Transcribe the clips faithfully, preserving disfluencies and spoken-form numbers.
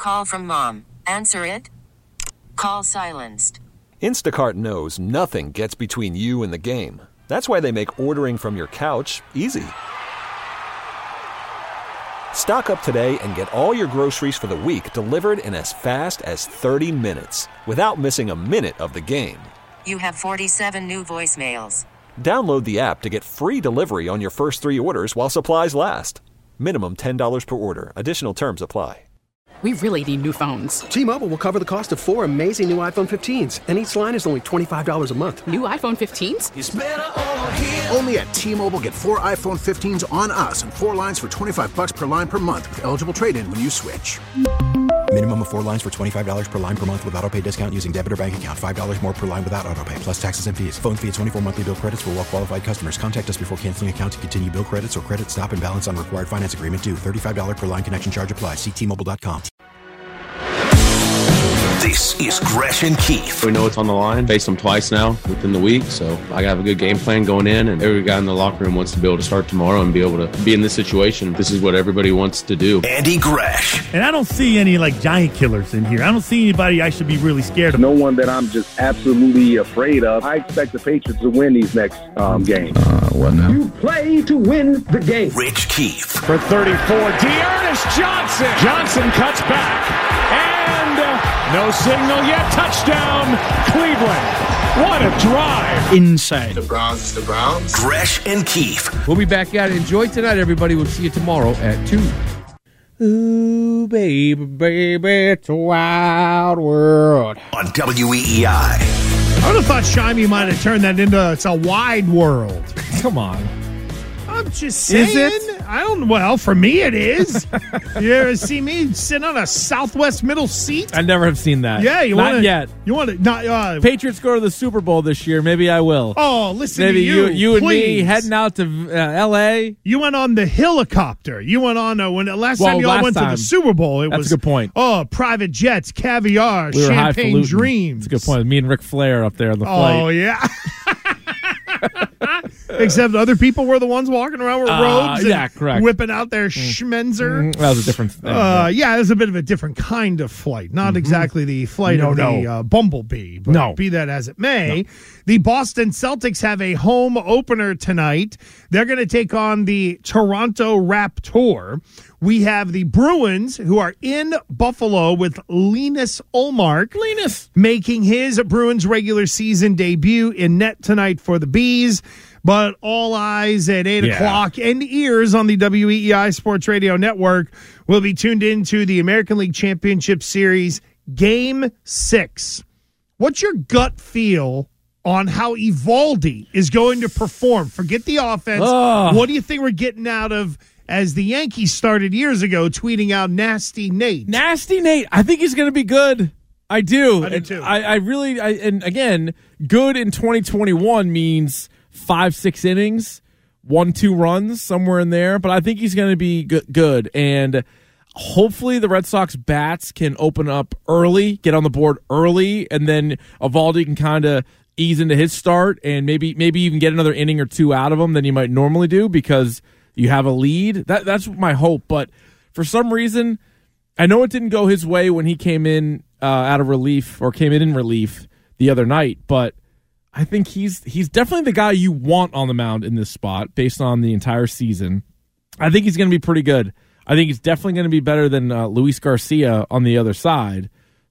Call from mom. Answer it. Call silenced. Instacart knows nothing gets between you and the game. That's why they make ordering from your couch easy. Stock up today and get all your groceries for the week delivered in as fast as thirty minutes without missing a minute of the game. You have forty-seven new voicemails. Download the app to get free delivery on your first three orders while supplies last. Minimum ten dollars per order. Additional terms apply. We really need new phones. T-Mobile will cover the cost of four amazing new iPhone fifteens, and each line is only twenty-five dollars a month. New iPhone fifteens? It's better over here. Only at T-Mobile, get four iPhone fifteens on us and four lines for twenty-five bucks per line per month with eligible trade-in when you switch. Minimum of four lines for twenty-five dollars per line per month with autopay discount using debit or bank account. five dollars more per line without autopay, plus taxes and fees. Phone fee at twenty-four monthly bill credits for well-qualified customers. Contact us before canceling account to continue bill credits or credit stop and balance on required finance agreement due. thirty-five dollars per line connection charge applies. See T Mobile dot com. This is Gresh and Keith. We know it's on the line. Faced them twice now within the week, so I have a good game plan going in, and every guy in the locker room wants to be able to start tomorrow and be able to be in this situation. This is what everybody wants to do. Andy Gresh. And I don't see any, like, giant killers in here. I don't see anybody I should be really scared of. No one that I'm just absolutely afraid of. I expect the Patriots to win these next um, games. Uh, what now? You play to win the game. Rich Keith. For thirty-four, Dearness Johnson. Johnson cuts back. And uh, no signal yet. Touchdown, Cleveland. What a drive. Insane. The Browns is the Browns. Gresh and Keith. We'll be back at it. Enjoy tonight, everybody. We'll see you tomorrow at two. Ooh, baby, baby, it's a wild world. On W E E I. I would have thought Shimey might have turned that into It's a Wide World. Come on. I'm just saying. Is it? I don't. Well, for me, it is. You ever see me sitting on a Southwest middle seat? I never have seen that. Yeah, you not want to? yet. You want to? Not uh, Patriots go to the Super Bowl this year. Maybe I will. Oh, listen Maybe to you. you, you and please. me heading out to uh, L A. You went on the helicopter. You went on uh, when last well, time you all last went time, to the Super Bowl. It that's was a good point. Oh, private jets, caviar, we were champagne dreams. That's a good point. Me and Ric Flair up there on the flight. Oh yeah. Except other people were the ones walking around with uh, robes and yeah, correct. whipping out their mm. schmenzer. Mm, that was a different thing. Uh, yeah, it was a bit of a different kind of flight. Not mm-hmm. exactly the flight no, of no. the uh, Bumblebee, but no. be that as it may. No. The Boston Celtics have a home opener tonight. They're going to take on the Toronto Raptors. We have the Bruins, who are in Buffalo with Linus Ullmark. Linus. Making his Bruins regular season debut in net tonight for the Bees. But all eyes at eight yeah. o'clock and ears on the W E E I Sports Radio Network will be tuned into the American League Championship Series Game six. What's your gut feel on how Eovaldi is going to perform? Forget the offense. Ugh. What do you think we're getting out of, as the Yankees started years ago, tweeting out Nasty Nate? Nasty Nate. I think he's going to be good. I do. I do too. I, I really, I, and again, good in twenty twenty-one means five, six innings, one, two runs, somewhere in there. But I think he's going to be good, good. And hopefully the Red Sox bats can open up early, get on the board early, and then Eovaldi can kind of ease into his start and maybe maybe even get another inning or two out of him than you might normally do because you have a lead. That That's my hope. But for some reason, I know it didn't go his way when he came in uh, out of relief or came in in relief the other night, but I think he's he's definitely the guy you want on the mound in this spot based on the entire season. I think he's going to be pretty good. I think he's definitely going to be better than uh, Luis Garcia on the other side.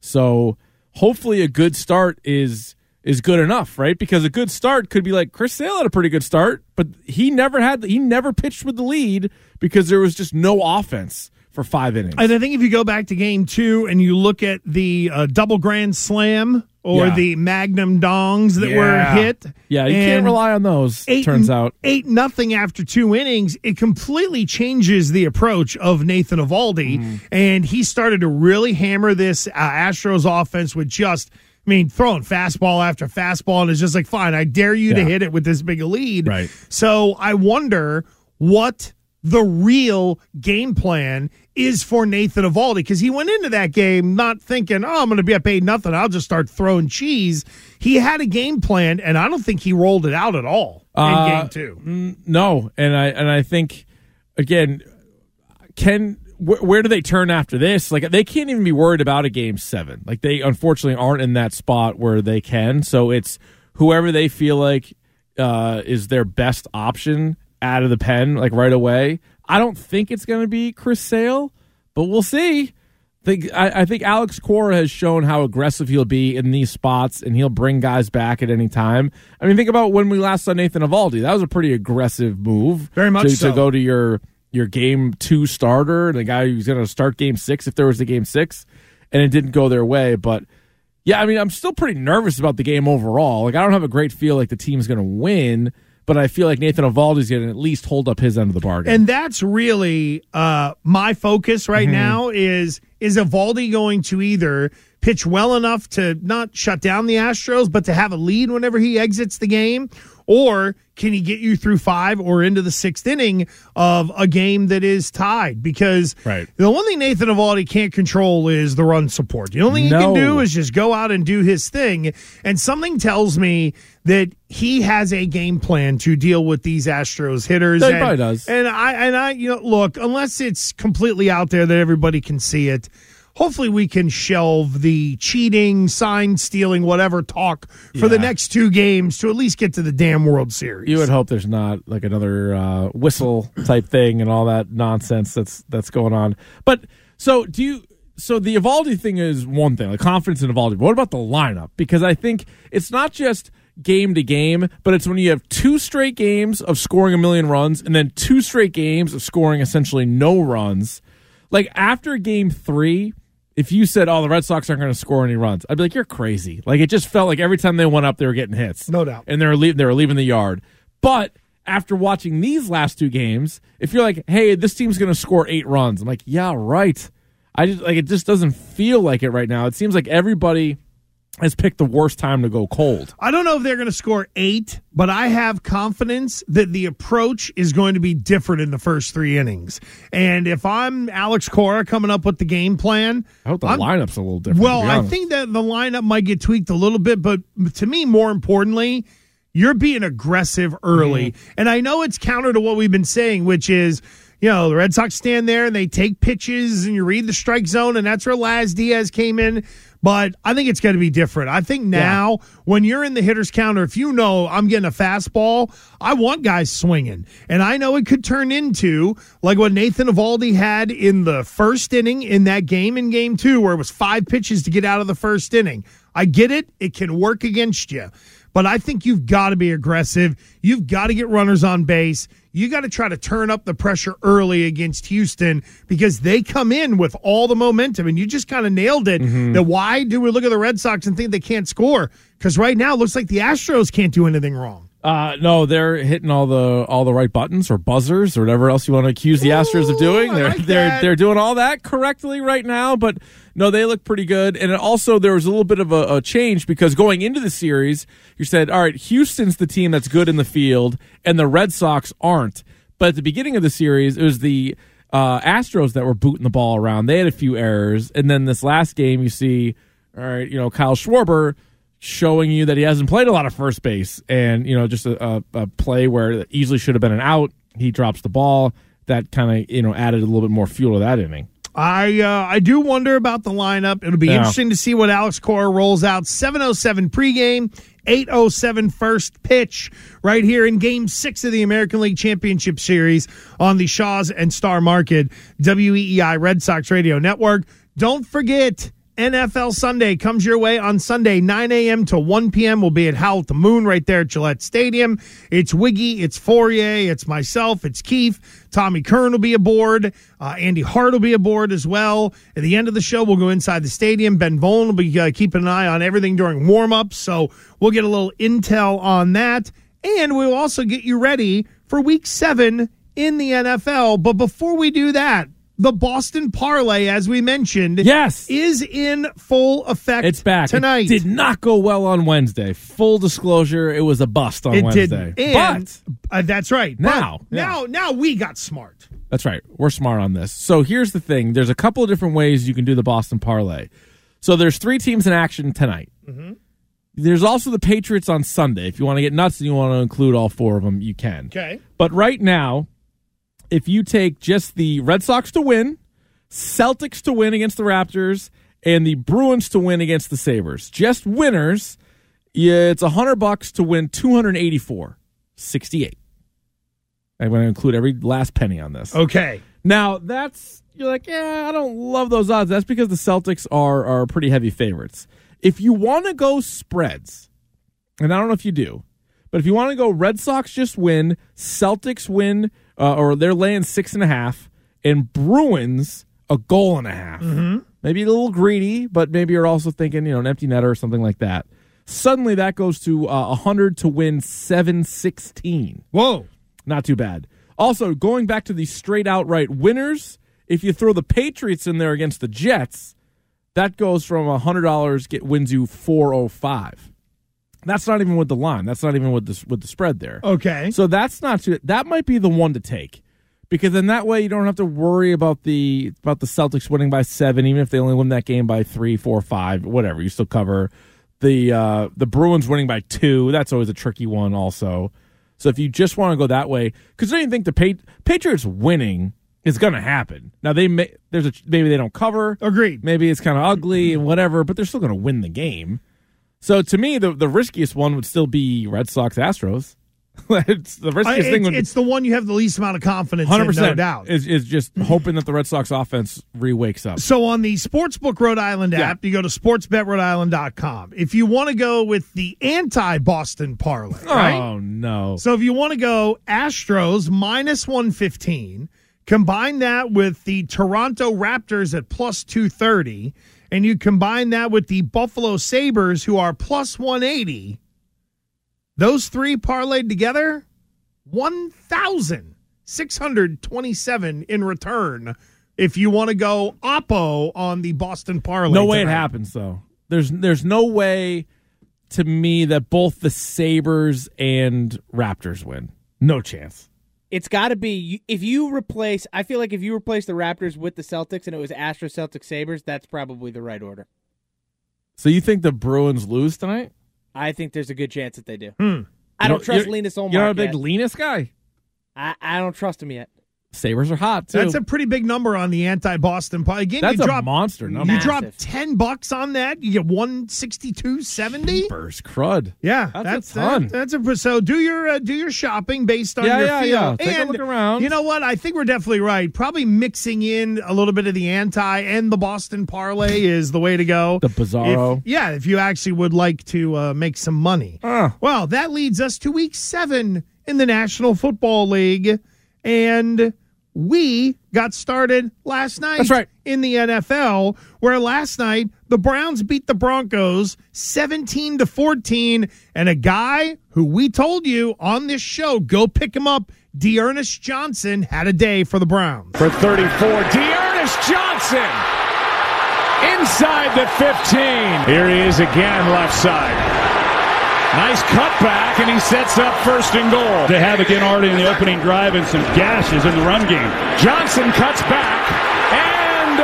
So hopefully a good start is is good enough, right? Because a good start could be like Chris Sale had a pretty good start, but he never had he never pitched with the lead because there was just no offense for five innings. And I think if you go back to game two and you look at the uh, double grand slam or yeah. the magnum dongs that yeah. were hit. Yeah, you can't rely on those, eight, turns out. Eight nothing after two innings, it completely changes the approach of Nathan Eovaldi, mm. and he started to really hammer this uh, Astros offense with just, I mean, throwing fastball after fastball, and it's just like, fine, I dare you yeah. to hit it with this big a lead. Right. So I wonder what the real game plan is for Nathan Eovaldi, because he went into that game not thinking, oh, I'm going to be up eight nothing. I'll just start throwing cheese. He had a game plan, and I don't think he rolled it out at all in uh, game two. No, and I and I think again, can wh- where do they turn after this? Like, they can't even be worried about a game seven. Like, they unfortunately aren't in that spot where they can. So it's whoever they feel like uh, is their best option out of the pen, like right away. I don't think it's going to be Chris Sale, but we'll see. Think, I, I think Alex Cora has shown how aggressive he'll be in these spots, and he'll bring guys back at any time. I mean, think about when we last saw Nathan Eovaldi. That was a pretty aggressive move. Very much to, so. To go to your your game two starter, the guy who's going to start game six if there was a game six, and it didn't go their way. But, yeah, I mean, I'm still pretty nervous about the game overall. Like, I don't have a great feel like the team's going to win, but I feel like Nathan Eovaldi's going to at least hold up his end of the bargain. And that's really uh, my focus right mm-hmm. now is, is Eovaldi going to either pitch well enough to not shut down the Astros, but to have a lead whenever he exits the game? Or can he get you through five or into the sixth inning of a game that is tied? Because right. the one thing Nathan Eovaldi can't control is the run support. The only thing no. he can do is just go out and do his thing. And something tells me that he has a game plan to deal with these Astros hitters. He and, probably does. And I, and I, you know, look, unless it's completely out there that everybody can see it, hopefully we can shelve the cheating, sign stealing, whatever talk for yeah. the next two games to at least get to the damn World Series. You would hope there's not like another uh, whistle type thing and all that nonsense that's that's going on. But so do you? So the Eovaldi thing is one thing, like confidence in Eovaldi. But what about the lineup? Because I think it's not just game to game, but it's when you have two straight games of scoring a million runs and then two straight games of scoring essentially no runs. Like after game three, if you said, oh, the Red Sox aren't going to score any runs, I'd be like, you're crazy. Like, it just felt like every time they went up, they were getting hits. No doubt. And they were, leave, they were leaving the yard. But after watching these last two games, if you're like, hey, this team's going to score eight runs, I'm like, yeah, right. I just like it just doesn't feel like it right now. It seems like everybody has picked the worst time to go cold. I don't know if they're going to score eight, but I have confidence that the approach is going to be different in the first three innings. And if I'm Alex Cora coming up with the game plan, I hope the I'm, lineup's a little different. Well, I think that the lineup might get tweaked a little bit, but to me, more importantly, you're being aggressive early. Mm-hmm. And I know it's counter to what we've been saying, which is, you know, the Red Sox stand there and they take pitches and you read the strike zone, and that's where Laz Diaz came in. But I think it's going to be different. I think now yeah. when you're in the hitter's counter, if you know I'm getting a fastball, I want guys swinging. And I know it could turn into like what Nathan Eovaldi had in the first inning in that game in game two, where it was five pitches to get out of the first inning. I get it. It can work against you. But I think you've got to be aggressive. You've got to get runners on base. You got to try to turn up the pressure early against Houston because they come in with all the momentum. And you just kind of nailed it. Mm-hmm. That why do we look at the Red Sox and think they can't score? Because right now it looks like the Astros can't do anything wrong. Uh, no, they're hitting all the all the right buttons or buzzers or whatever else you want to accuse the Astros Ooh, of doing. They're like they're that. they're doing all that correctly right now, but no, they look pretty good. And also there was a little bit of a, a change because going into the series, you said, all right, Houston's the team that's good in the field, and the Red Sox aren't. But at the beginning of the series, it was the uh, Astros that were booting the ball around. They had a few errors, and then this last game, you see, all right, you know, Kyle Schwarber showing you that he hasn't played a lot of first base, and you know, just a, a, a play where it easily should have been an out. He drops the ball. That kind of you know added a little bit more fuel to that inning. I uh, I do wonder about the lineup. It'll be yeah. interesting to see what Alex Cora rolls out. seven oh seven pregame, eight oh seven first pitch right here in Game six of the American League Championship Series on the Shaws and Star Market W E E I Red Sox Radio Network. Don't forget, N F L Sunday comes your way on Sunday, nine a.m. to one p.m. We'll be at Howl at the Moon right there at Gillette Stadium. It's Wiggy, it's Fourier, it's myself, it's Keith. Tommy Kern will be aboard. Uh, Andy Hart will be aboard as well. At the end of the show, we'll go inside the stadium. Ben Volin will be uh, keeping an eye on everything during warm-ups, so we'll get a little intel on that. And we'll also get you ready for Week seven in the N F L. But before we do that, the Boston Parlay, as we mentioned, yes, is in full effect. It's back tonight. It did not go well on Wednesday. Full disclosure, it was a bust on it Wednesday. Didn't. And, but uh, that's right. Now, but yeah. now, now we got smart. That's right. We're smart on this. So here's the thing: there's a couple of different ways you can do the Boston Parlay. So there's three teams in action tonight. Mm-hmm. There's also the Patriots on Sunday. If you want to get nuts and you want to include all four of them, you can. Okay. But right now, if you take just the Red Sox to win, Celtics to win against the Raptors, and the Bruins to win against the Sabres. Just winners. Yeah, it's one hundred bucks to win two hundred eighty-four sixty-eight. I'm going to include every last penny on this. Okay. Now, that's, you're like, yeah, I don't love those odds. That's because the Celtics are, are pretty heavy favorites. If you want to go spreads, and I don't know if you do, but if you want to go Red Sox just win, Celtics win, uh, or they're laying six and a half, and Bruins a goal and a half. Mm-hmm. Maybe a little greedy, but maybe you're also thinking, you know, an empty netter or something like that. Suddenly that goes to uh, one hundred to win seven sixteen. Whoa. Not too bad. Also, going back to the straight outright winners, if you throw the Patriots in there against the Jets, that goes from one hundred dollars, get wins you four oh five. That's not even with the line. That's not even with the, with the spread there. Okay. So that's not too, that might be the one to take. Because then that way you don't have to worry about the about the Celtics winning by seven, even if they only win that game by three, four, five, whatever. You still cover the uh, the Bruins winning by two. That's always a tricky one also. So if you just want to go that way, because I don't even think the pa- Patriots winning is going to happen. Now they may there's a maybe they don't cover. Agreed. Maybe it's kind of ugly and whatever, but they're still going to win the game. So to me, the the riskiest one would still be Red Sox Astros. It's the riskiest Uh, it's, thing. Would, it's the one you have the least amount of confidence one hundred in, percent no doubt. Is, is just hoping that the Red Sox offense re-wakes up. So on the Sportsbook Rhode Island app, Yeah. you go to sports bet rhode island dot com. If you want to go with the anti-Boston parlay, right? Oh, no. So if you want to go Astros minus one fifteen, combine that with the Toronto Raptors at plus two thirty, and you combine that with the Buffalo Sabres, who are plus one eighty, those three parlayed together, one thousand six hundred twenty-seven in return if you want to go oppo on the Boston parlay. No way tonight. it happens, though. There's there's no way to me that both the Sabres and Raptors win. No chance. It's got to be, if you replace, I feel like if you replace the Raptors with the Celtics and it was Astros, Celtics, Sabres, that's probably the right order. So you think the Bruins lose tonight? I think there's a good chance that they do. Hmm. I don't You trust you're- Linus Olmark You're not a big yet. Linus guy? I, I don't trust him yet. Sabres are hot, too. That's a pretty big number on the anti-Boston parlay. Again, That's you a drop, monster number. You Massive. drop ten bucks on that, you get one sixty-two seventy. Burst crud. Yeah, That's that's a ton. that- that's a so do your uh, do your shopping based on Yeah, your yeah, feel. yeah. Take a And look around. You know what? I think we're definitely right. Probably mixing in a little bit of the anti and the Boston parlay is the way to go. The Bizarro. If- yeah, if you actually would like to uh, make some money. Uh. Well, that leads us to week seven in the National Football League, and we got started last night That's right. in the N F L, where last night the Browns beat the Broncos seventeen to fourteen, and a guy who we told you on this show, go pick him up, D'Ernest Johnson, had a day for the Browns. For thirty-four, D'Ernest Johnson inside the fifteen. Here he is again, left side. Nice cutback, and he sets up first and goal. To have again already in the opening drive and some gashes in the run game. Johnson cuts back, and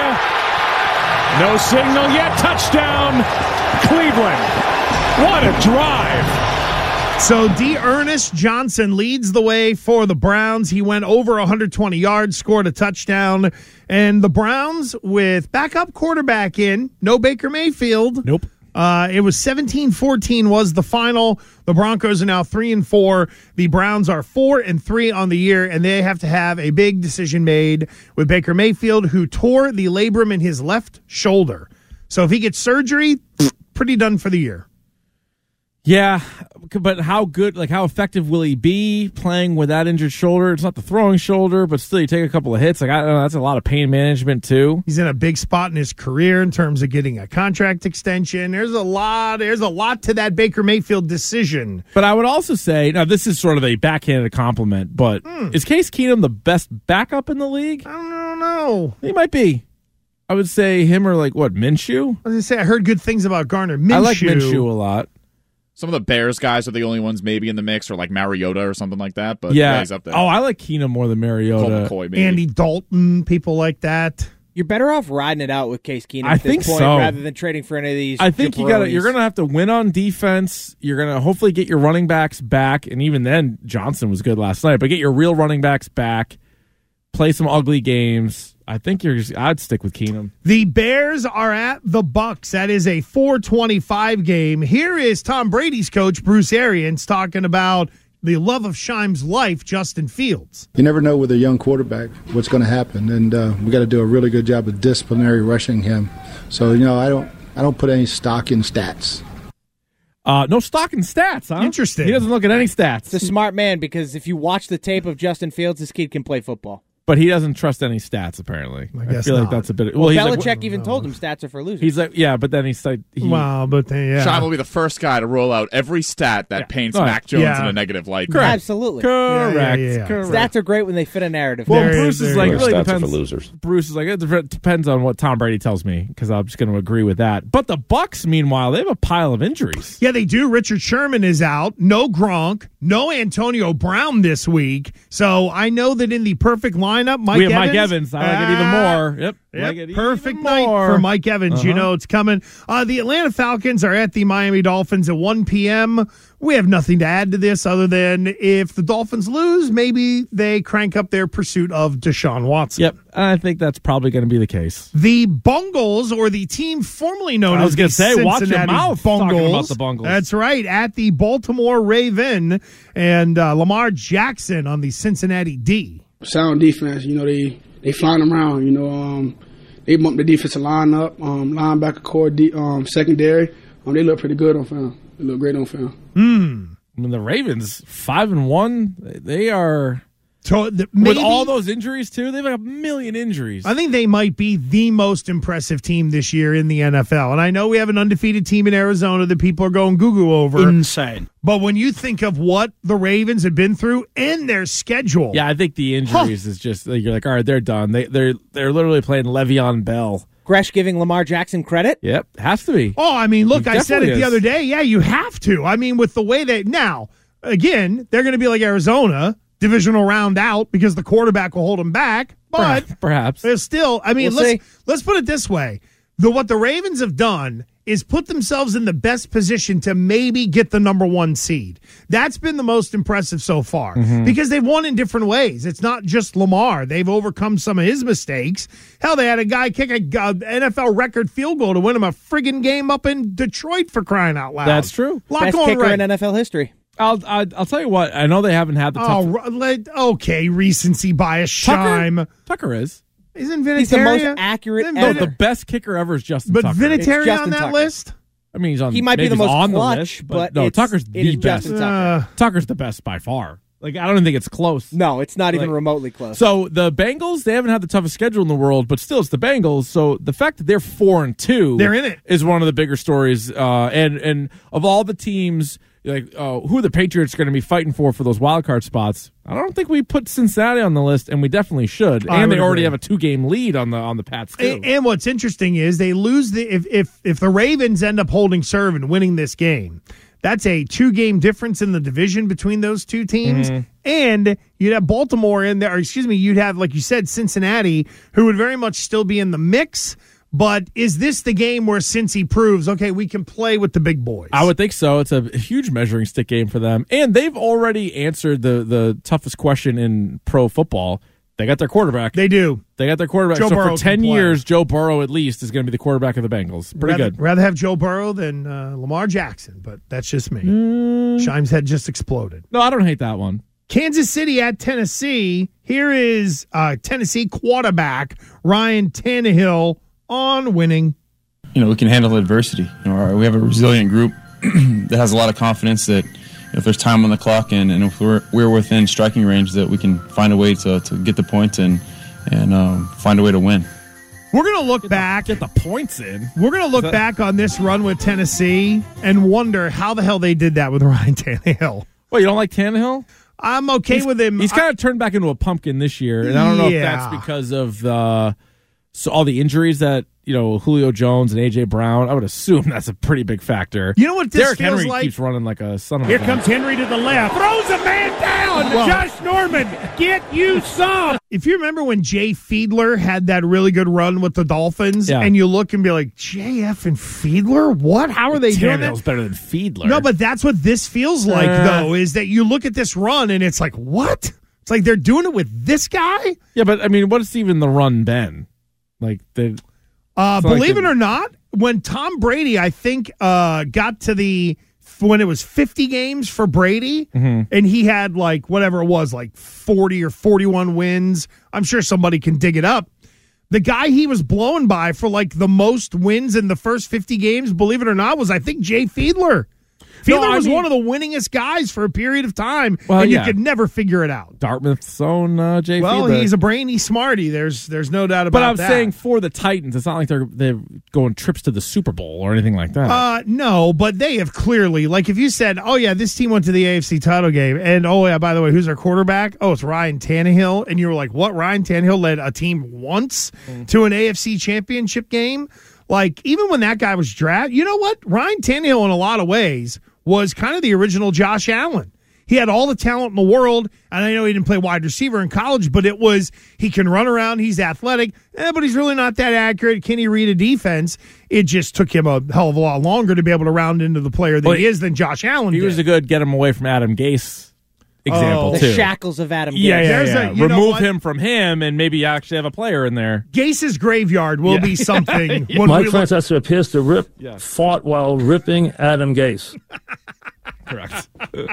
uh, no signal yet. Touchdown, Cleveland. What a drive. So D'Ernest Johnson leads the way for the Browns. He went over one hundred twenty yards, scored a touchdown. And the Browns, with backup quarterback in, no Baker Mayfield. Nope. Uh, it was seventeen fourteen was the final. The Broncos are now three and four. The Browns are four and three on the year, and they have to have a big decision made with Baker Mayfield, who tore the labrum in his left shoulder. So if he gets surgery, pretty done for the year. Yeah, but how good, like how effective will he be playing with that injured shoulder? It's not the throwing shoulder, but still you take a couple of hits. Like I don't know, that's a lot of pain management too. He's in a big spot in his career in terms of getting a contract extension. There's a lot, there's a lot to that Baker Mayfield decision. But I would also say, now this is sort of a backhanded compliment, but Mm. is Case Keenum the best backup in the league? I don't know. He might be. I would say him or like what, Minshew? I was going to say, I heard good things about Garner Minshew. I like Minshew a lot. Some of the Bears guys are the only ones maybe in the mix, or like Mariota or something like that. But Yeah. yeah, he's up there. Oh, I like Keenum more than Mariota. Colt McCoy, maybe. Andy Dalton, people like that. You're better off riding it out with Case Keenum I at this think point so. rather than trading for any of these. I think you got to. You're jabronis. going to have to win on defense. You're going to hopefully get your running backs back, and even then, Johnson was good last night. But get your real running backs back. play some ugly games. I think you're. Just, I'd stick with Keenum. The Bears are at the Bucs. That is a four twenty-five game. Here is Tom Brady's coach, Bruce Arians, talking about the love of Shime's life, Justin Fields. You never know with a young quarterback what's going to happen, and uh, we got to do a really good job of disciplinary rushing him. So, you know, I don't, I don't put any stock in stats. Uh, no stock in stats, huh? Interesting. He doesn't look at any stats. It's a smart man because if you watch the tape of Justin Fields, this kid can play football. But he doesn't trust any stats, apparently. I I, guess feel not. like that's a bit. Well, Well, he's Belichick like, even told him stats are for losers. he's like, yeah, but then he's like, he, Wow, but then, yeah. Sean will be the first guy to roll out every stat that Yeah. paints Oh, Mac Jones yeah. in a negative light. Correct. Absolutely. correct, Yeah, yeah, yeah. correct. Stats are great when they fit a narrative. Well, There Bruce is- is there like, it is. really Stats are depends. for losers. Bruce is like, it dep- depends on what Tom Brady tells me, because I'm just going to agree with that. But the Bucs, meanwhile, they have a pile of injuries. Yeah, they do. Richard Sherman is out. No Gronk. No Antonio Brown this week. So I know that in the perfect lineup, Mike we have Evans. Mike Evans. I like it even Ah, more. Yep. Yep, Like it perfect even night more. for Mike Evans. You Uh-huh. know it's coming. Uh, the Atlanta Falcons are at the Miami Dolphins at one p.m. We have nothing to add to this other than if the Dolphins lose, maybe they crank up their pursuit of Deshaun Watson. Yep. I think that's probably going to be the case. The Bungles, or the team formerly known I was as gonna the say, watch your Cincinnati mouth Bungles. talking about the Bungles. That's right, at the Baltimore Raven and uh, Lamar Jackson on the Cincinnati D. Sound defense, you know, they they flying them around, you know, um, they bump the defensive line up, um, linebacker core, de- um, secondary. Um, they look pretty good on film. They look great on film. Hmm. I mean, the Ravens, five and one, they are. So the, With maybe, all those injuries, too, they've got a million injuries. I think they might be the most impressive team this year in the N F L. And I know we have an undefeated team in Arizona that people are going goo-goo over. Insane. But when you think of what the Ravens have been through and their schedule. Yeah, I think the injuries is just, like, you're like, all right, they're done. They, they're, they're literally playing Le'Veon Bell. Gresh giving Lamar Jackson credit? Yep, has to be. Oh, I mean, look, He I said it definitely the is. other day. Yeah, you have to. I mean, with the way they now, again, they're going to be like Arizona, divisional round out because the quarterback will hold them back. But Perhaps. there's still, I mean, We'll let's see. let's put it this way: the what the Ravens have done is put themselves in the best position to maybe get the number one seed. That's been the most impressive so far Mm-hmm. because they've won in different ways. It's not just Lamar; they've overcome some of his mistakes. Hell, they had a guy kick a uh, N F L record field goal to win him a friggin' game up in Detroit for crying out loud. That's true. Lot Best going kicker right. in N F L history. I'll, I'll I'll tell you what. I know they haven't had the Oh, tough. ru- let- okay, recency bias, Tucker? Shime. Tucker is. Isn't Vinatieri? He's the most accurate Isn't No, ever. the best kicker ever is Justin But Tucker. Vinatieri It's Justin on that Tucker. list? I mean, he's on. He might be maybe the he's most on clutch, the list, but no, it's- Tucker's it the is best. Justin Tucker. Uh, Tucker's the best by far. Like, I don't even think it's close. No, it's not even Like- remotely close. So the Bengals, they haven't had the toughest schedule in the world, but still, it's the Bengals. So the fact that they're four and two, They're in it. is one of the bigger stories. Uh, and and of all the teams, like uh, who the Patriots are going to be fighting for for those wild card spots, I don't think we put Cincinnati on the list, and we definitely should. I And they would already agree. have a two game lead on the on the Pats too. And, and what's interesting is they lose the if if if the Ravens end up holding serve and winning this game, that's a two game difference in the division between those two teams. Mhm. And you'd have Baltimore in there, or excuse me, you'd have, like you said, Cincinnati, who would very much still be in the mix. But is this the game where Cincy proves, okay, we can play with the big boys? I would think so. It's a huge measuring stick game for them. And they've already answered the, the toughest question in pro football. They got their quarterback. They do. They got their quarterback. Joe so Burrow for ten can play. years, Joe Burrow at least is going to be the quarterback of the Bengals. Pretty rather, good. Rather have Joe Burrow than uh, Lamar Jackson, but that's just me. Mm. Shime's head just exploded. No, I don't hate that one. Kansas City at Tennessee. Here is uh, Tennessee quarterback Ryan Tannehill on winning. You know, we can handle adversity. You know, we have a resilient group that has a lot of confidence that if there's time on the clock and, and if we're, we're within striking range, that we can find a way to, to get the points and and um, find a way to win. We're going to look back. Get the points in. We're going to look that- back on this run with Tennessee and wonder how the hell they did that with Ryan Tannehill. Well, you don't like Tannehill? I'm okay He's- with him. He's kind of turned back into a pumpkin this year, and I don't know if Yeah. that's because of the so all the injuries that you know Julio Jones and A J Brown. I would assume that's a pretty big factor. You know what this Derrick feels Henry like? keeps running like a son of Here a gun. comes Henry to the left. Throws a man down. Well- Josh Norman, get you some. If you remember when Jay Fiedler had that really good run with the Dolphins, Yeah. and you look and be like, J F and Fiedler? What? How are they doing that? Tannehill's better than Fiedler. No, but that's what this feels like, Uh. though, is that you look at this run and it's like, what? It's like they're doing it with this guy? Yeah, but I mean, what's even the run been? Like, they. Uh, like believe they- it or not, when Tom Brady, I think, uh, got to the when it was fifty games for Brady, Mhm. and he had like whatever it was, like forty or forty-one wins. I'm sure somebody can dig it up. The guy he was blown by for like the most wins in the first fifty games, believe it or not, was I think Jay Fiedler. Fiedler No, I was mean- one of the winningest guys for a period of time, Well, and yeah. you could never figure it out. Dartmouth's own uh, Jay Well, Fiedler. he's a brainy smarty. There's there's no doubt about But I'm that. saying for the Titans, it's not like they're they're going trips to the Super Bowl or anything like that. Uh, no, but they have clearly, like if you said, oh, yeah, this team went to the A F C title game, and oh, yeah, by the way, who's our quarterback? Oh, it's Ryan Tannehill. And you were like, what? Ryan Tannehill led a team once to an A F C championship game? Like, even when that guy was drafted, you know what? Ryan Tannehill, in a lot of ways, was kind of the original Josh Allen. He had all the talent in the world, and I know he didn't play wide receiver in college, but it was he can run around, he's athletic, eh, but he's really not that accurate. Can he read a defense? It just took him a hell of a lot longer to be able to round into the player that Well, he is than Josh Allen he did. was a good get him away from Adam Gase example, Oh. too. The shackles of Adam Gase. Yeah, yeah, There's yeah. a- you know Remove what? him from him, and maybe you actually have a player in there. Gase's graveyard will Yeah. be something. when Mike we look- Francesa appears to rip, Yeah. fought while ripping Adam Gase. Correct.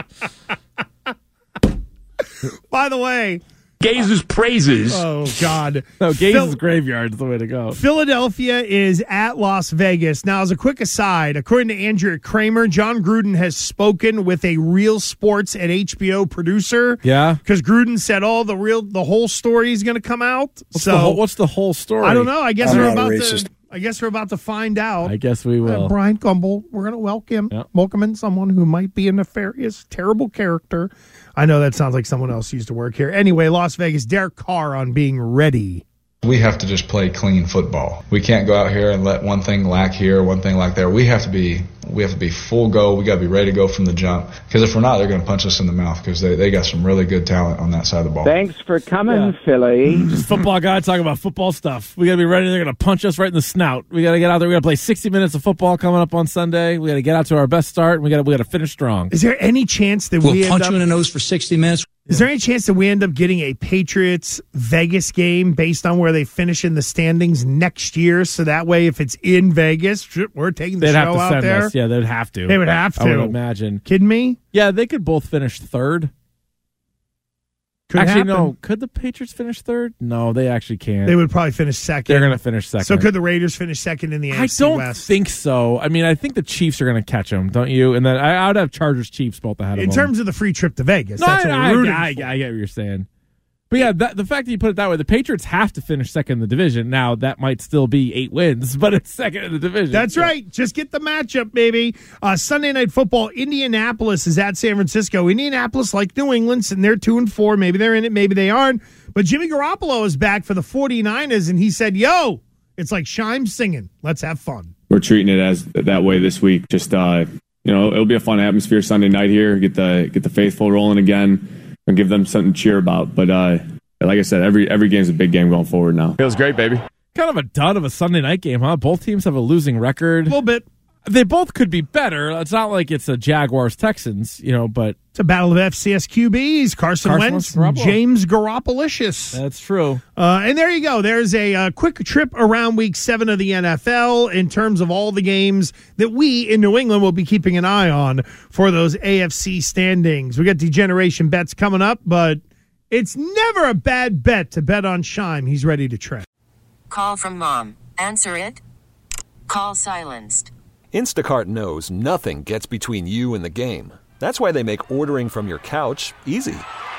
By the way, Gase's praises. oh, God. No, Gase's Phil- graveyard is the way to go. Philadelphia is at Las Vegas. Now, as a quick aside, according to Andrea Kramer, John Gruden has spoken with a Real Sports at H B O producer. Yeah? Because Gruden said, "Oh, the real, the whole story is going to come out." What's, so the whole, what's the whole story? I don't know. I guess I'm we're not about a to. racist. I guess we're about to find out. I guess we will. Uh, Brian Gumble, we're going to welcome Yep. welcome in someone who might be a nefarious, terrible character. I know that sounds like someone else used to work here. Anyway, Las Vegas, Derek Carr on being ready. We have to just play clean football. We can't go out here and let one thing lack here, one thing lack there. We have to be we have to be full go. We got to be ready to go from the jump. Because if we're not, they're going to punch us in the mouth because they, they got some really good talent on that side of the ball. Thanks for coming, Philly. Just football guy talking about football stuff. We got to be ready. They're going to punch us right in the snout. We got to get out there. We got to play sixty minutes of football coming up on Sunday. We got to get out to our best start, and we got to we got to finish strong. Is there any chance that We'll we end punch up, you in the nose for sixty minutes. Is there any chance that we end up getting a Patriots Vegas game based on where they finish in the standings next year? So that way, if it's in Vegas, we're taking the They'd show have to out send there. us. Yeah, they'd have to. They would have to. I would imagine. Kidding me? Yeah, they could both finish third. Could actually, happen. no. Could the Patriots finish third? No, they actually can't. They would probably finish second. They're going to finish second. So could the Raiders finish second in the A F C I don't West? think so. I mean, I think the Chiefs are going to catch them, don't you? And then I, I would have Chargers Chiefs both ahead of In them. terms of the free trip to Vegas, No, that's I, what I, we're rooting I, I, for. I get what you're saying. But yeah, that, the fact that you put it that way, the Patriots have to finish second in the division. Now, that might still be eight wins, but it's second in the division. That's Yeah. right. Just get the matchup, baby. Uh, Sunday Night Football, Indianapolis is at San Francisco. Indianapolis, like New England, and they're two and four. Maybe they're in it, maybe they aren't. But Jimmy Garoppolo is back for the 49ers, and he said, yo, it's like Shime singing. Let's have fun. We're treating it as that way this week. Just uh, you know, it'll be a fun atmosphere Sunday night here. Get the get the faithful rolling again, and give them something to cheer about. But uh, like I said, every every game's a big game going forward now. Feels great, baby. Kind of a dud of a Sunday night game, huh? Both teams have a losing record. A little bit. They both could be better. It's not like it's a Jaguars-Texans, you know, but... It's a battle of F C S Q Bs. Carson, Carson Wentz, Wentz, Garoppolo. James Garoppolicious. That's true. Uh, and there you go. There's a uh, quick trip around week seven of the N F L in terms of all the games that we in New England will be keeping an eye on for those A F C standings. We got degeneration bets coming up, but it's never a bad bet to bet on Shime. He's ready to trade. Call from mom. Answer it. Call silenced. Instacart knows nothing gets between you and the game. That's why they make ordering from your couch easy.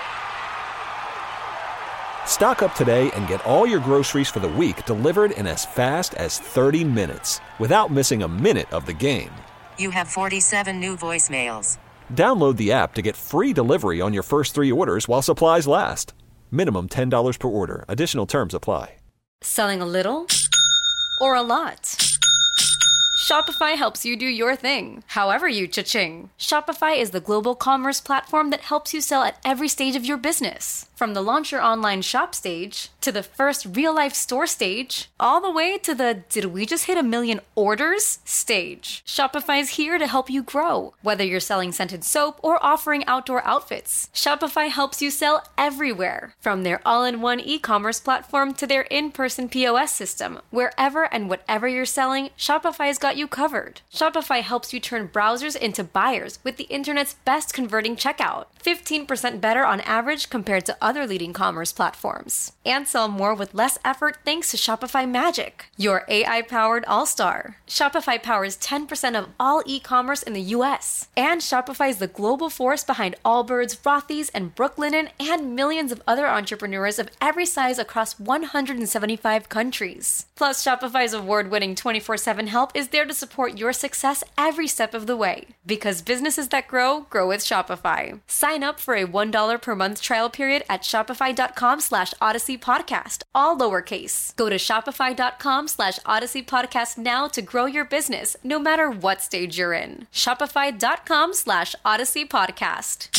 Stock up today and get all your groceries for the week delivered in as fast as thirty minutes without missing a minute of the game. You have forty-seven new voicemails. Download the app to get free delivery on your first three orders while supplies last. Minimum ten dollars per order. Additional terms apply. Selling a little or a lot? Shopify helps you do your thing, however you cha-ching. Shopify is the global commerce platform that helps you sell at every stage of your business. From the launch your online shop stage to to the first real-life store stage, all the way to the did we just hit a million orders stage. Shopify's here to help you grow. Whether you're selling scented soap or offering outdoor outfits, Shopify helps you sell everywhere. From their all-in-one e-commerce platform to their in-person P O S system, wherever and whatever you're selling, Shopify's got you covered. Shopify helps you turn browsers into buyers with the internet's best converting checkout, fifteen percent better on average compared to other leading commerce platforms. And sell more with less effort thanks to Shopify Magic, your A I-powered all-star. Shopify powers ten percent of all e-commerce in the U S. And Shopify is the global force behind Allbirds, Rothy's, and Brooklinen, and millions of other entrepreneurs of every size across one hundred seventy-five countries. Plus, Shopify's award-winning twenty-four seven help is there to support your success every step of the way. Because businesses that grow, grow with Shopify. Sign up for a one dollar per month trial period at shopify.com slash Odyssey Podcast, all lowercase. Go to shopify.com slash Odyssey Podcast now to grow your business, no matter what stage you're in. Shopify.com slash Odyssey Podcast.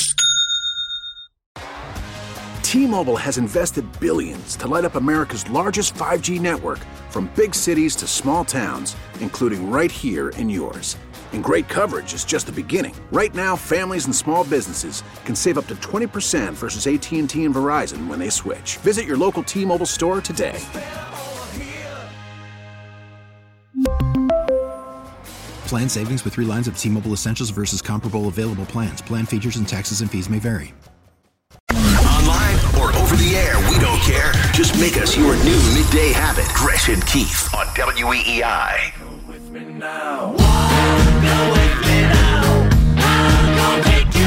T-Mobile has invested billions to light up America's largest five G network, from big cities to small towns, including right here in yours. And great coverage is just the beginning. Right now, families and small businesses can save up to twenty percent versus A T and T and Verizon when they switch. Visit your local T-Mobile store today. Plan savings with three lines of T-Mobile Essentials versus comparable available plans. Plan features and taxes and fees may vary. Online or over the air, we don't care. Just make us your new midday habit. Gresh and Keith on W E E I. Go with me now. Go with me now. I'm gonna take you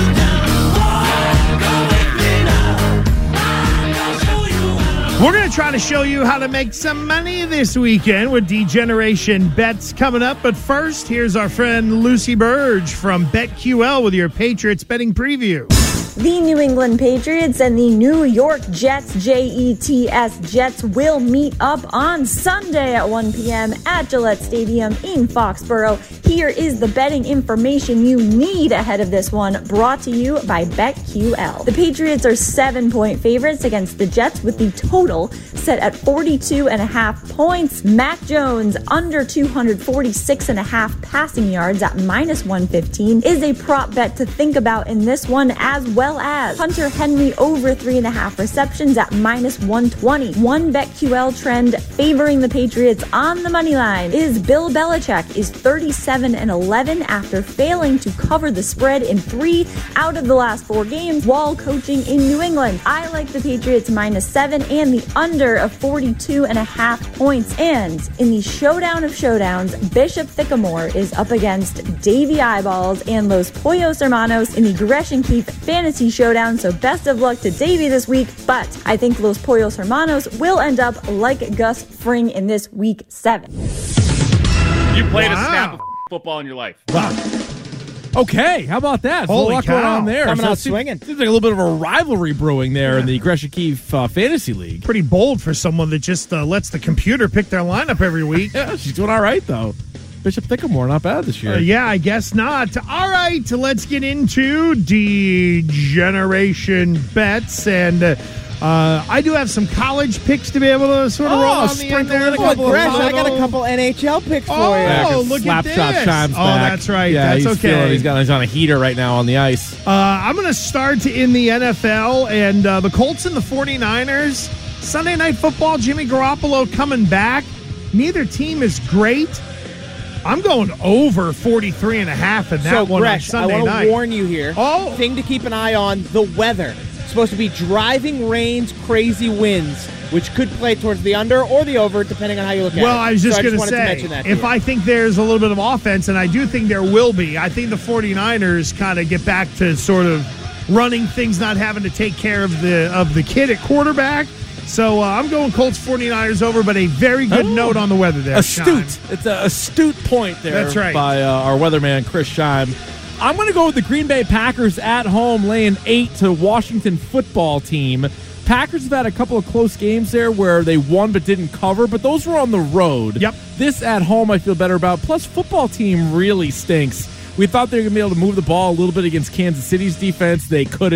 down. Go with me now. I'm gonna show you how. We're going to try to show you how to make some money this weekend with D-Generation Bets coming up. But first, here's our friend Lucy Burge from BetQL with your Patriots betting preview. The New England Patriots and the New York Jets, J E T S Jets, will meet up on Sunday at one p.m. at Gillette Stadium in Foxborough. Here is the betting information you need ahead of this one, brought to you by BetQL. The Patriots are seven-point favorites against the Jets, with the total set at forty-two and a half points. Mac Jones, under two hundred forty-six and a half passing yards at minus one fifteen, is a prop bet to think about in this one, as well. Well as Hunter Henry over three and a half receptions at minus one twenty. One BetQL trend favoring the Patriots on the money line is Bill Belichick is thirty-seven and eleven after failing to cover the spread in three out of the last four games while coaching in New England. I like the Patriots minus seven and the under of forty-two and a half points. And in the showdown of showdowns, Bishop Sycamore is up against Davey Eyeballs and Los Pollos Hermanos in the Gresh and Keith Fantasy Showdown, so best of luck to Davey this week, but I think Los Pollos Hermanos will end up like Gus Fring in this week seven. You played wow. a snap of football in your life. Wow. Okay, how about that? Holy a lot cow. going on there. Coming so out it seems, swinging. Seems like a little bit of a rivalry brewing there yeah. in the Gresh and Keith uh, Fantasy League. Pretty bold for someone that just uh, lets the computer pick their lineup every week. Yeah, she's doing all right, though. Bishop Sycamore, not bad this year. Uh, yeah, I guess not. All right, let's get into D-Generation Bets. And uh, uh, I do have some college picks to be able to sort of oh, roll on the sprinkle end there. in a couple Oh, of Gresh, I got a little- couple N H L picks for Oh, you. Yeah, look at Slapshot this. chimes Oh, back. that's right. Yeah, That's he's okay. feeling- he's got he's on a heater right now on the ice. Uh, I'm going to start in the N F L, and uh, the Colts and the 49ers. Sunday Night Football, Jimmy Garoppolo coming back. Neither team is great. I'm going over forty-three and a half in that so, one Gresh, on Sunday I want night. to warn you here. Oh. Thing to keep an eye on, the weather. It's supposed to be driving rains, crazy winds, which could play towards the under or the over, depending on how you look at it. Well, I was just so going to say, mention that to if you. I think there's a little bit of offense, and I do think there will be, I think the 49ers kind of get back to sort of running things, not having to take care of the of the kid at quarterback. So uh, I'm going Colts 49ers over, but a very good Oh. note on the weather there, Astute. Sean. It's an astute point there That's right. by uh, our weatherman, Chris Scheim. I'm going to go with the Green Bay Packers at home, laying eight to Washington football team. Packers have had a couple of close games there where they won but didn't cover, but those were on the road. Yep. This at home I feel better about. Plus, football team really stinks. We thought they were going to be able to move the ball a little bit against Kansas City's defense. They couldn't.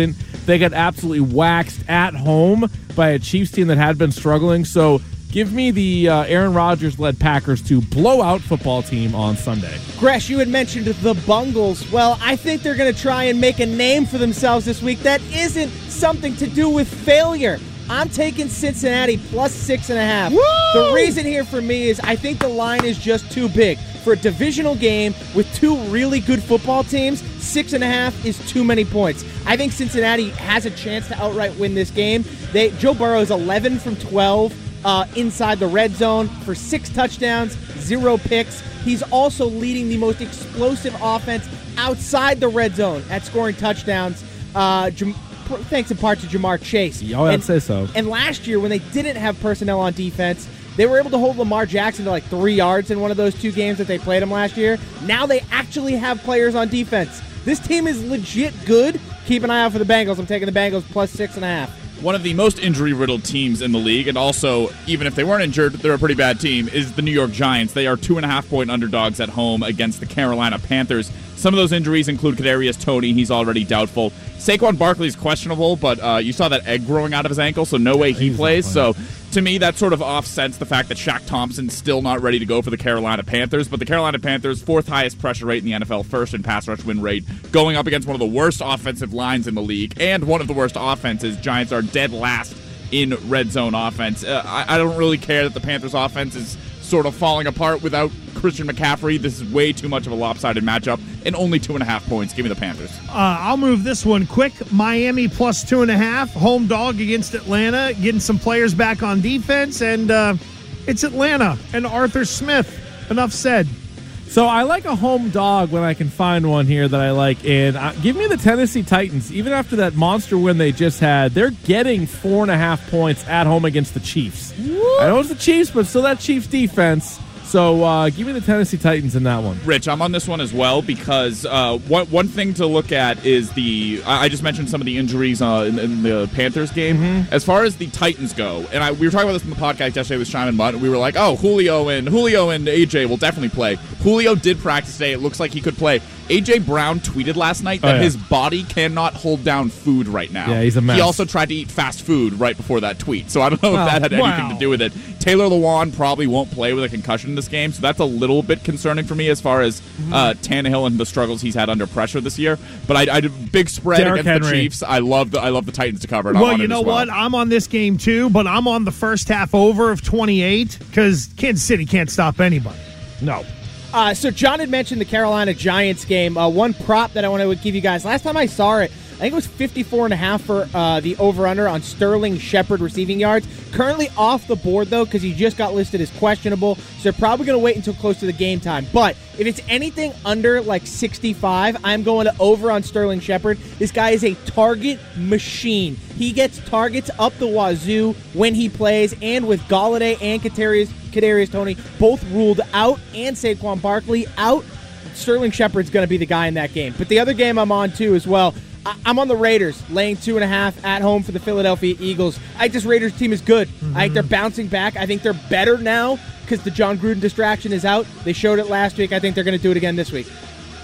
They got absolutely waxed at home by a Chiefs team that had been struggling. So give me the uh, Aaron Rodgers-led Packers to blow out football team on Sunday. Gresh, you had mentioned the Bungles. Well, I think they're going to try and make a name for themselves this week that isn't something to do with failure. I'm taking Cincinnati plus six and a half. Woo! The reason here for me is I think the line is just too big. For a divisional game with two really good football teams, six and a half is too many points. I think Cincinnati has a chance to outright win this game. They Joe Burrow is eleven from twelve uh, inside the red zone for six touchdowns, zero picks. He's also leading the most explosive offense outside the red zone at scoring touchdowns. Uh, Jam- thanks in part to Jamar Chase. Oh, I'd and, say so. And last year, when they didn't have personnel on defense, they were able to hold Lamar Jackson to like three yards in one of those two games that they played him last year. Now they actually have players on defense. This team is legit good. Keep an eye out for the Bengals. I'm taking the Bengals plus six and a half. One of the most injury-riddled teams in the league, and also, even if they weren't injured, they're a pretty bad team, is the New York Giants. They are two-and-a-half-point underdogs at home against the Carolina Panthers. Some of those injuries include Kadarius Toney. He's already doubtful. Saquon Barkley's questionable, but uh, you saw that egg growing out of his ankle, so no way he He's plays. So, to me, that sort of offsets the fact that Shaq Thompson's still not ready to go for the Carolina Panthers. But the Carolina Panthers, fourth highest pressure rate in the N F L, first in pass rush win rate, going up against one of the worst offensive lines in the league, and one of the worst offenses. Giants are dead last in red zone offense. Uh, I, I don't really care that the Panthers offense is sort of falling apart without Christian McCaffrey. This is way too much of a lopsided matchup, and only two and a half points. Give me the Panthers. Uh, I'll move this one quick. Miami plus two and a half, home dog against Atlanta, getting some players back on defense, and uh, it's Atlanta and Arthur Smith. Enough said. So I like a home dog when I can find one here that I like. And uh, give me the Tennessee Titans. Even after that monster win they just had, they're getting four and a half points at home against the Chiefs. What? I know it's the Chiefs, but still that Chiefs defense. So uh, give me the Tennessee Titans in that one. Rich, I'm on this one as well because uh, one, one thing to look at is the, I just mentioned some of the injuries uh, in, in the Panthers game. Mm-hmm. As far as the Titans go, and I, we were talking about this in the podcast yesterday with Simon Mutt, and we were like, oh, Julio and Julio and A J will definitely play. Julio did practice today. It looks like he could play. A J Brown tweeted last night that oh, yeah. his body cannot hold down food right now. Yeah, he's a mess. He also tried to eat fast food right before that tweet, so I don't know wow. if that had anything wow. to do with it. Taylor Lewan probably won't play with a concussion in this game, so that's a little bit concerning for me as far as uh, Tannehill and the struggles he's had under pressure this year. But I, I did big spread Derrick against Henry. the Chiefs. I love the I love the Titans to cover. And well, I'm on you it know as well. what? I'm on this game too, but I'm on the first half over of twenty-eight because Kansas City can't stop anybody. No. Uh, so John had mentioned the Carolina Giants game. Uh, one prop that I want to give you guys. Last time I saw it, I think it was fifty-four and a half for uh, the over-under on Sterling Shepard receiving yards. Currently off the board, though, because he just got listed as questionable. So they're probably going to wait until close to the game time. But if it's anything under like sixty-five, I'm going to over on Sterling Shepard. This guy is a target machine. He gets targets up the wazoo when he plays, and with Golladay and Kadarius, Kadarius Toney both ruled out and Saquon Barkley out, Sterling Shepard's going to be the guy in that game. But the other game I'm on, too, as well, I'm on the Raiders, laying two and a half at home for the Philadelphia Eagles. I think this Raiders team is good. Mm-hmm. I think they're bouncing back. I think they're better now because the John Gruden distraction is out. They showed it last week. I think they're going to do it again this week.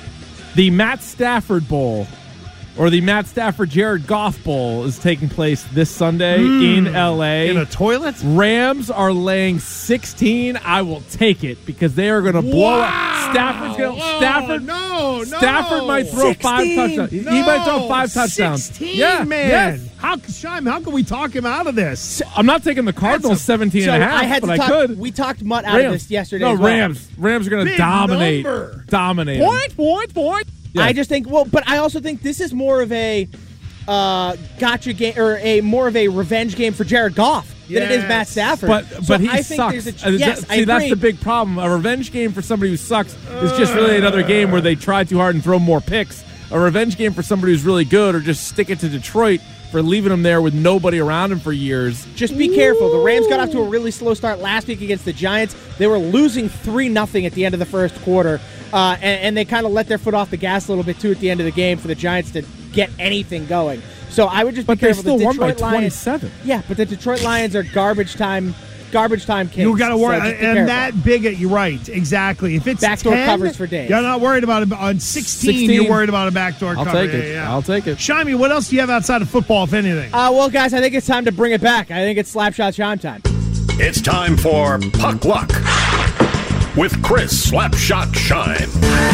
The Matt Stafford Bowl, or the Matt Stafford Jared Goff Bowl, is taking place this Sunday mm. in L A. In a toilet? Rams are laying sixteen. I will take it because they are going to blow wow. up. Stafford's going to. Stafford. No, no. Stafford might throw sixteen, five touchdowns. No, he might throw five touchdowns. sixteen, yeah, man. Yes. How, Shime, how can we talk him out of this? I'm not taking the Cardinals a, seventeen so and a half, I had but to I talk, could. We talked Mutt out Rams. of this yesterday. No, as well. Rams. Rams are going to dominate. Number. Dominate. Point, point, point. Yeah. I just think, well, but I also think this is more of a uh, gotcha game, or a more of a revenge game for Jared Goff yes. than it is Matt Stafford. But so but he I think sucks. There's a, yes, See, I agree. that's the big problem. A revenge game for somebody who sucks is just really another game where they try too hard and throw more picks. A revenge game for somebody who's really good, or just stick it to Detroit for leaving him there with nobody around him for years. Just be Ooh. careful. The Rams got off to a really slow start last week against the Giants. They were losing three nothing at the end of the first quarter, uh, and, and they kind of let their foot off the gas a little bit, too, at the end of the game for the Giants to get anything going. So I would just but be careful. But they still the won by Detroit Lions, twenty-seven. Yeah, but the Detroit Lions are garbage time garbage time kings. You got to worry, so just be and careful. that big. You're right, exactly. If it's Backdoor ten, covers for days. You're not worried about it. On sixteen, sixteen. you're worried about a backdoor I'll cover. take it. Yeah, yeah. I'll take it. Shyami, what else do you have outside of football, if anything? Uh, well, guys, I think it's time to bring it back. I think it's Slapshot Chime time. It's time for Puck Luck with Chris Slapshot Shine.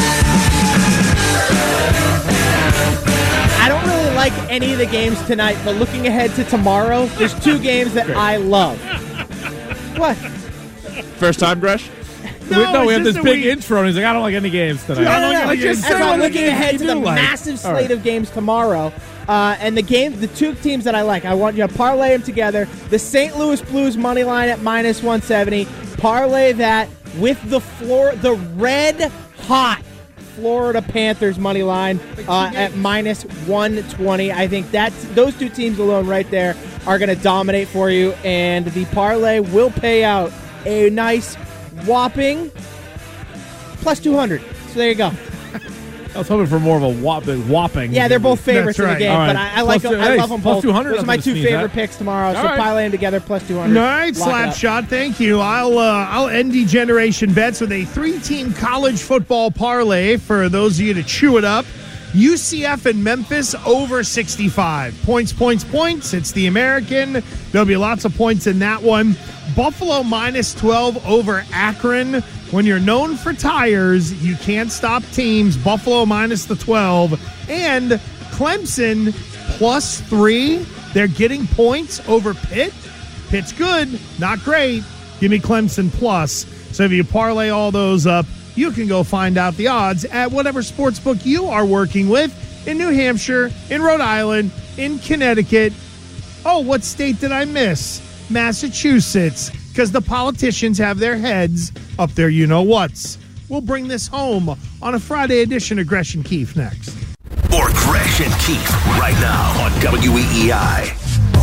I don't really like any of the games tonight, but looking ahead to tomorrow, there's two games that I love. What? First time, Gresh? No, we, no, we have just this that big we- intro, and he's like, I don't like any games tonight. I don't No, no, like no, just as say I'm what looking games ahead you to the do like. massive All slate right. of games tomorrow, uh, and the game, the two teams that I like, I want you to parlay them together. The Saint Louis Blues money line at minus one seventy. Parlay that with the floor, the red hot Florida Panthers money line uh, at minus one twenty. I think that's those two teams alone right there are going to dominate for you, and the parlay will pay out a nice whopping plus two hundred. So there you go. I was hoping for more of a whop- whopping. Yeah, they're both favorites That's in the right. game, All right. but I, I like Plus them. two- I hey, love them plus both. two hundred, Those are my nothing to two sneeze favorite at. picks tomorrow. So All right. parlay them together plus two hundred. All right, Lock it up. Slapshot, thank you. I'll uh, I'll end Degeneration Bets with a three-team college football parlay for those of you to chew it up. U C F and Memphis over sixty-five. Points, points, points. It's the American. There'll be lots of points in that one. Buffalo minus twelve over Akron. When you're known for tires, you can't stop teams. Buffalo minus the twelve. And Clemson plus three. They're getting points over Pitt. Pitt's good, not great. Give me Clemson plus. So if you parlay all those up, you can go find out the odds at whatever sportsbook you are working with in New Hampshire, in Rhode Island, in Connecticut. Oh, what state did I miss? Massachusetts, because the politicians have their heads up there you-know-whats. We'll bring this home on a Friday edition of Gresh and Keefe next. More Gresh and Keefe right now on W E E I.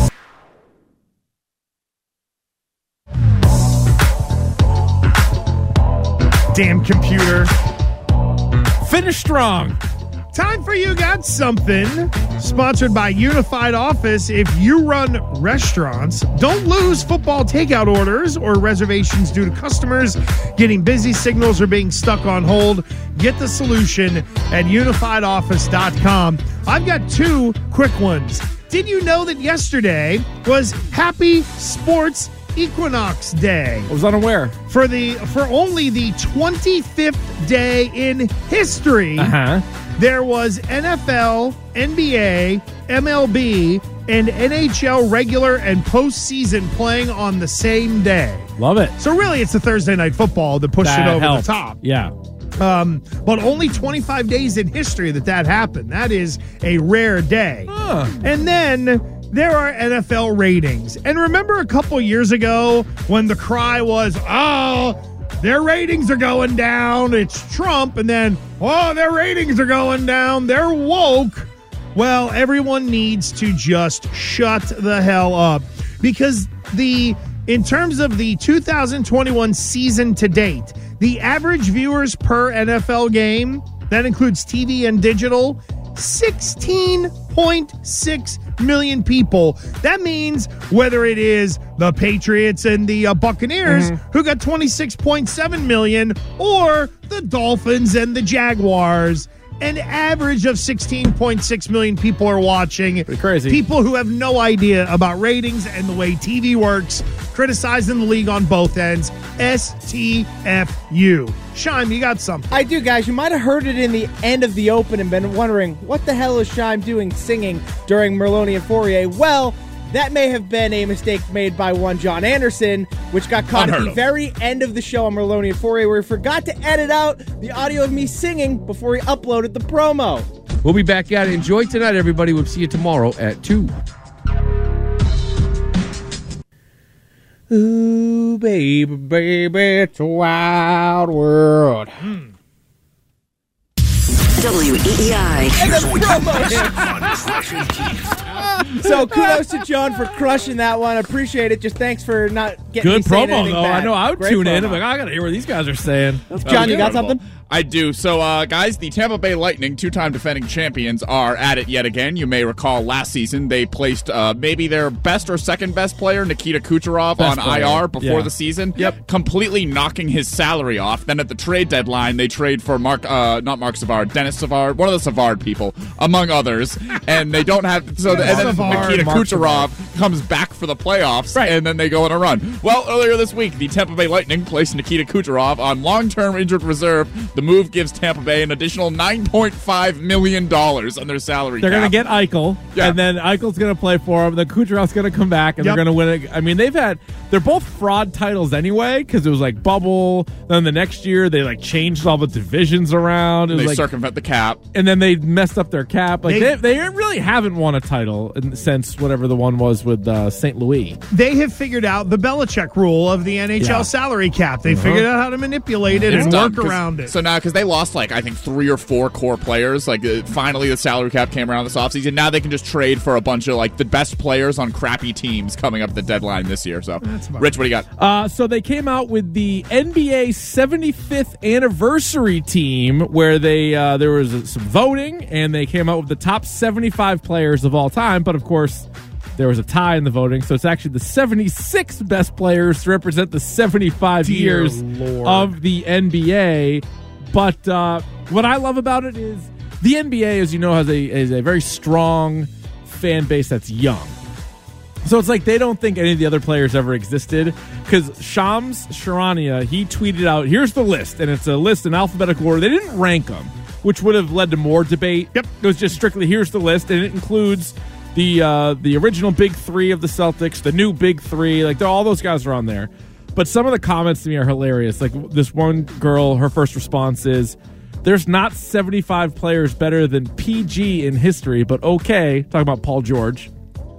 Damn computer. Finish strong. Time for You Got Something, sponsored by Unified Office. If you run restaurants, don't lose football takeout orders or reservations due to customers getting busy signals or being stuck on hold. Get the solution at unified office dot com. I've got two quick ones. Did you know that yesterday was Happy Sports Equinox Day? I was unaware. For the for only the twenty-fifth day in history, Uh-huh. there was N F L, N B A, M L B, and N H L regular and postseason playing on the same day. Love it. So really, it's the Thursday Night Football that pushed That it over helps. the top. Yeah. Um, but only twenty-five days in history that that happened. That is a rare day. Huh. And then there are N F L ratings. And remember a couple years ago when the cry was, oh, their ratings are going down. It's Trump. And then, oh, their ratings are going down. They're woke. Well, everyone needs to just shut the hell up. Because the in terms of the two thousand twenty-one season to date, the average viewers per N F L game, that includes T V and digital, sixteen point six million people. That means whether it is the Patriots and the uh, Buccaneers, Mm-hmm. who got twenty-six point seven million, or the Dolphins and the Jaguars, an average of sixteen point six million people are watching. Pretty crazy. People who have no idea about ratings and the way T V works, criticizing the league on both ends. S T F U. Shime, you got something. I do, guys. You might have heard it in the end of the open and been wondering, what the hell is Shime doing singing during Merloni and Fourier? Well, that may have been a mistake made by one John Anderson, which got caught Unheard at the of. very end of the show on Merloni and Fourier, where he forgot to edit out the audio of me singing before he uploaded the promo. We'll be back at it. Enjoy tonight, everybody. We'll see you tomorrow at two. Ooh, baby, baby, it's a wild world. W E E I. And the Here's what you promo missed hit. on Gresh and Keefe. So kudos to John for crushing that one. I appreciate it. Just thanks for not getting get Good me saying promo, anything though. bad. I know I would Great tune in. promo. I'm like, I got to hear what these guys are saying. John, you got something? I do. So, uh, guys, the Tampa Bay Lightning, two-time defending champions, are at it yet again. You may recall last season they placed uh, maybe their best or second-best player, Nikita Kucherov, Best on player. I R before Yeah. the season. Yep. Completely knocking his salary off. Then at the trade deadline, they trade for Mark, uh, not Mark Savard, Dennis Savard, one of the Savard people, among others. And they don't have, so, and then Savard, Nikita Mark Kucherov comes back for the playoffs, Right. and then they go on a run. Well, earlier this week, the Tampa Bay Lightning placed Nikita Kucherov on long-term injured reserve. The move gives Tampa Bay an additional nine point five million dollars on their salary They're cap. going to get Eichel, Yeah. and then Eichel's going to play for him. Then Kucherov's going to come back, and Yep. they're going to win it. I mean, they've had they're both fraud titles anyway because it was like bubble. Then the next year they like changed all the divisions around. It was They like, circumvent the cap. and then they messed up their cap. Like They- they, they really haven't won a title in, since whatever the one was with uh, Saint Louis. They have figured out the Belichick rule of the N H L Yeah. salary cap. They Uh-huh. figured out how to manipulate it It's and done, work 'cause- around it. So now, because they lost like I think three or four core players, like uh, finally the salary cap came around this offseason. Now they can just trade for a bunch of like the best players on crappy teams coming up at the deadline this year. So, Rich, what do you got? Uh, so they came out with the N B A seventy-fifth anniversary team, where they uh, there was some voting, and they came out with the top seventy-five players of all time. But of course, there was a tie in the voting, so it's actually the seventy-six best players to represent the seventy-five Dear years Lord. of the N B A. But uh, what I love about it is the N B A, as you know, has a is a very strong fan base that's young. So it's like they don't think any of the other players ever existed, because Shams Charania, he tweeted out, here's the list, and it's a list in alphabetical order. They didn't rank them, which would have led to more debate. Yep. It was just strictly, here's the list, and it includes the uh, the original big three of the Celtics, the new big three, like all those guys are on there. But some of the comments to me are hilarious. Like this one girl, her first response is, there's not seventy-five players better than P G in history, but okay. Talking about Paul George.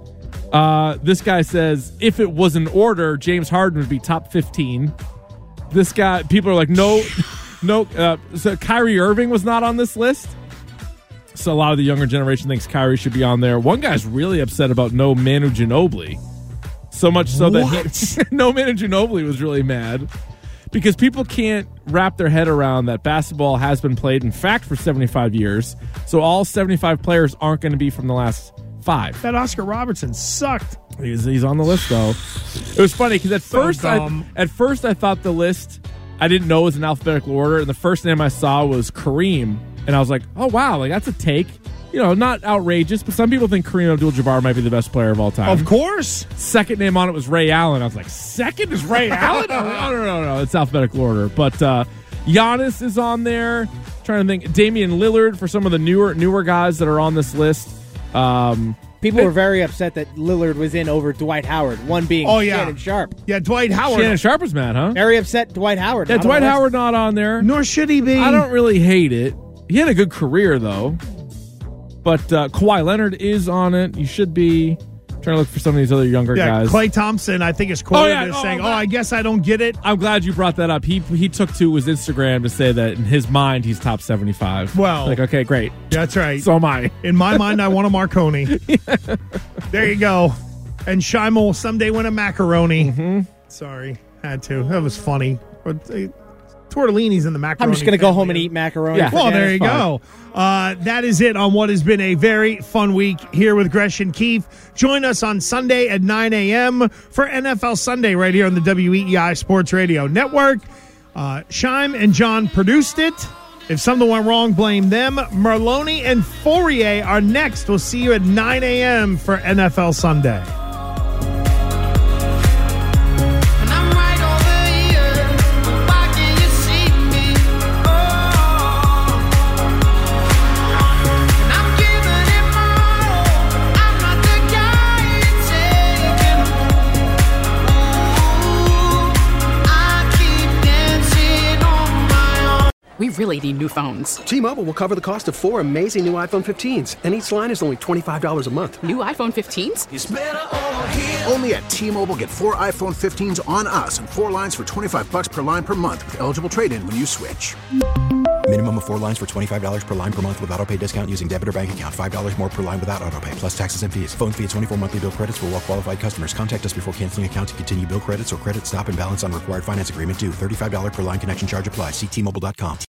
Uh, this guy says, if it was in order, James Harden would be top fifteen. This guy, people are like, no, no. Uh, so Kyrie Irving was not on this list. So a lot of the younger generation thinks Kyrie should be on there. One guy's really upset about no Manu Ginobili. So much so that he, no Manu Ginobili was really mad. Because people can't wrap their head around that basketball has been played, in fact, for seventy-five years. So all seventy-five players aren't going to be from the last five. That Oscar Robertson sucked. He's, he's on the list, though. It was funny because at So first, I, dumb. at first I thought the list, I didn't know it was in alphabetical order, and the first name I saw was Kareem, and I was like, oh wow, like that's a take. You know, not outrageous, but some people think Kareem Abdul-Jabbar might be the best player of all time. Of course. Second name on it was Ray Allen. I was like, second is Ray Allen? No, no, no, no. It's alphabetical order. But uh, Giannis is on there. Trying to think. Damian Lillard for some of the newer newer guys that are on this list. Um, People were very upset that Lillard was in over Dwight Howard, one being Oh, yeah. Shannon Sharp. Yeah, Dwight Howard. Shannon Sharp was mad, huh? Very upset Dwight Howard. Yeah, not on Dwight the list. Howard not on there. Nor should he be. I don't really hate it. He had a good career, though. But uh, Kawhi Leonard is on it. You should be trying to look for some of these other younger Yeah, guys. Clay Thompson, I think, is quoted Oh, yeah. as Oh, saying, I'm oh, glad- I guess I don't get it. I'm glad you brought that up. He he took to his Instagram to say that in his mind he's top seventy-five. Well. like, okay, great. That's right. So am I. In my mind, I want a Marconi. There you go. And Shima will someday win a macaroni. Mm-hmm. Sorry, had to. That was funny. But uh, tortellini's in the macaroni. I'm just going to go family. home and eat macaroni. Yeah. for Well, dinner. there you It's fine. go. Uh, that is it on what has been a very fun week here with Gresh and Keefe. Join us on Sunday at nine a.m. for N F L Sunday right here on the W E E I Sports Radio Network. Uh, Shime and John produced it. If something went wrong, blame them. Merloni and Fourier are next. We'll see you at nine a.m. for N F L Sunday. We really need new phones. T-Mobile will cover the cost of four amazing new iPhone fifteens, and each line is only twenty-five dollars a month. New iPhone fifteens? Only at T-Mobile, get four iPhone fifteens on us and four lines for twenty-five bucks per line per month with eligible trade-in when you switch. Minimum of four lines for twenty-five dollars per line per month with autopay discount using debit or bank account. five dollars more per line without autopay, plus taxes and fees. Phone fee at twenty-four monthly bill credits for well qualified customers. Contact us before canceling account to continue bill credits or credit stop and balance on required finance agreement due. thirty-five dollars per line connection charge applies. See T Mobile dot com.